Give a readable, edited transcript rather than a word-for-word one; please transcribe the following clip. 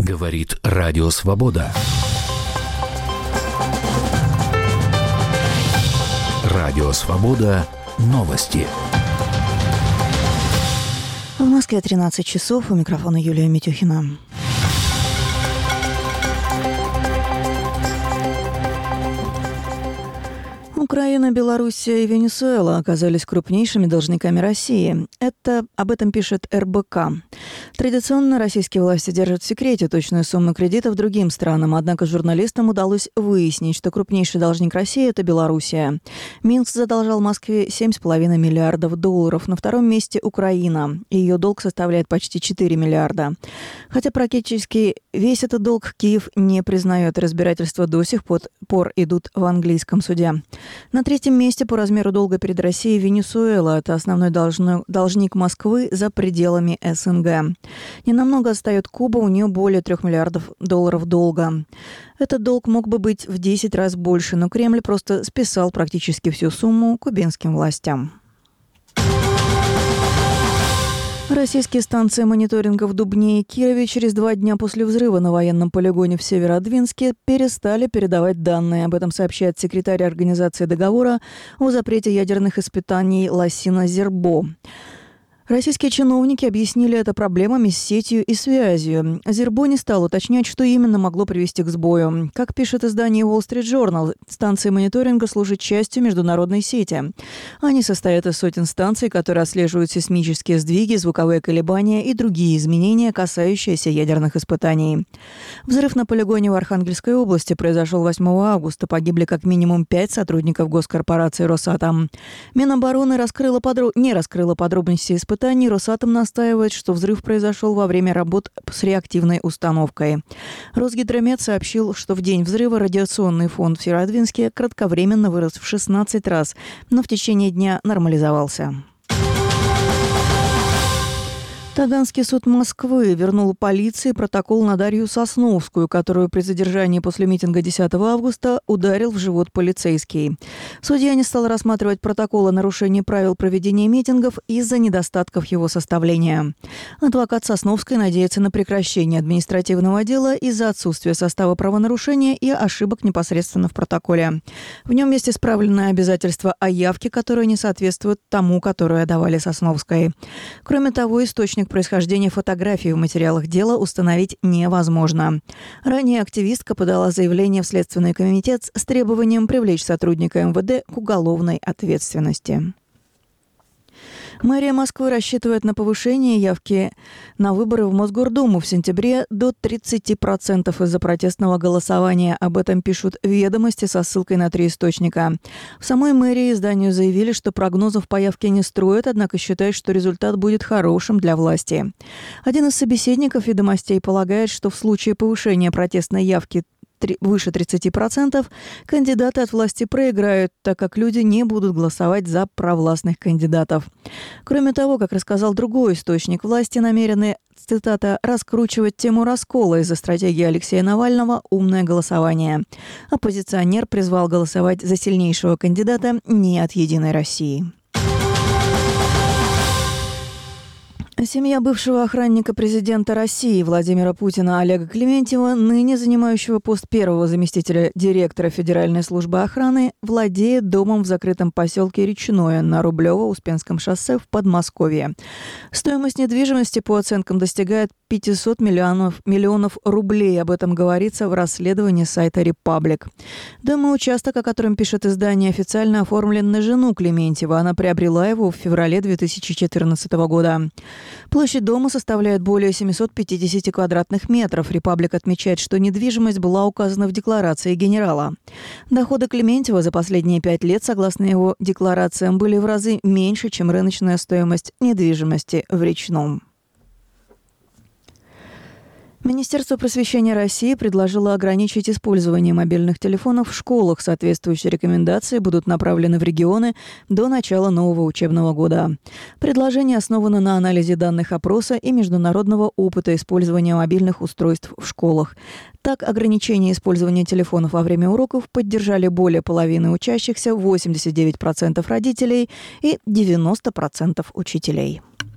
Говорит Радио Свобода. Радио Свобода. Новости. В Москве 13 часов. У микрофона Юлия Митюхина. Украина, Белоруссия и Венесуэла оказались крупнейшими должниками России. Об этом пишет РБК. Традиционно российские власти держат в секрете точную сумму кредитов другим странам, однако журналистам удалось выяснить, что крупнейший должник России – это Белоруссия. Минск задолжал Москве $7,5 миллиардов. На втором месте Украина. Ее долг составляет почти 4 миллиарда. Хотя практически весь этот долг Киев не признает. Разбирательства до сих пор идут в английском суде. На третьем месте по размеру долга перед Россией Венесуэла. Это основной должник Москвы за пределами СНГ. Ненамного отстает Куба, у нее более $3 миллиардов долга. Этот долг мог бы быть в 10 раз больше, но Кремль просто списал практически всю сумму кубинским властям. Российские станции мониторинга в Дубне и Кирове через 2 дня после взрыва на военном полигоне в Северодвинске перестали передавать данные. Об этом сообщает секретарь Организации договора о запрете ядерных испытаний Лассина Зербо. Российские чиновники объяснили это проблемами с сетью и связью. Зербо не стал уточнять, что именно могло привести к сбою. Как пишет издание Wall Street Journal, станции мониторинга служат частью международной сети. Они состоят из сотен станций, которые отслеживают сейсмические сдвиги, звуковые колебания и другие изменения, касающиеся ядерных испытаний. Взрыв на полигоне в Архангельской области произошел 8 августа. Погибли как минимум 5 сотрудников госкорпорации «Росатом». Минобороны не раскрыла подробности испытаний. Росатом настаивает, что взрыв произошел во время работ с реактивной установкой. Росгидромет сообщил, что в день взрыва радиационный фон в Северодвинске кратковременно вырос в 16 раз, но в течение дня нормализовался. Таганский суд Москвы вернул полиции протокол на Дарью Сосновскую, которую при задержании после митинга 10 августа ударил в живот полицейский. Судья не стал рассматривать протокол о нарушении правил проведения митингов из-за недостатков его составления. Адвокат Сосновской надеется на прекращение административного дела из-за отсутствия состава правонарушения и ошибок непосредственно в протоколе. В нем есть исправленное обязательство о явке, которое не соответствует тому, которое давали Сосновской. Кроме того, источник происхождения фотографий в материалах дела установить невозможно. Ранее активистка подала заявление в Следственный комитет с требованием привлечь сотрудника МВД к уголовной ответственности. Мэрия Москвы рассчитывает на повышение явки на выборы в Мосгордуму в сентябре до 30% из-за протестного голосования. Об этом пишут «Ведомости» со ссылкой на 3 источника. В самой мэрии изданию заявили, что прогнозов по явке не строят, однако считают, что результат будет хорошим для власти. Один из собеседников «Ведомостей» полагает, что в случае повышения протестной явки выше 30%, кандидаты от власти проиграют, так как люди не будут голосовать за провластных кандидатов. Кроме того, как рассказал другой источник, власти намерены, цитата, «раскручивать тему раскола из-за стратегии Алексея Навального «умное голосование». Оппозиционер призвал голосовать за сильнейшего кандидата не от «Единой России». Семья бывшего охранника президента России Владимира Путина Олега Клементьева, ныне занимающего пост первого заместителя директора Федеральной службы охраны, владеет домом в закрытом поселке Речное на Рублево-Успенском шоссе в Подмосковье. Стоимость недвижимости, по оценкам, достигает 500 миллионов рублей. Об этом говорится в расследовании сайта «Репаблик». Дом и участок, о котором пишет издание, официально оформлен на жену Клементьева. Она приобрела его в феврале 2014 года. Площадь дома составляет более 750 квадратных метров. «Репаблик» отмечает, что недвижимость была указана в декларации генерала. Доходы Клементьева за последние 5 лет, согласно его декларациям, были в разы меньше, чем рыночная стоимость недвижимости в Речном. Министерство просвещения России предложило ограничить использование мобильных телефонов в школах. Соответствующие рекомендации будут направлены в регионы до начала нового учебного года. Предложение основано на анализе данных опроса и международного опыта использования мобильных устройств в школах. Так, ограничение использования телефонов во время уроков поддержали более половины учащихся, 89% родителей и 90% учителей.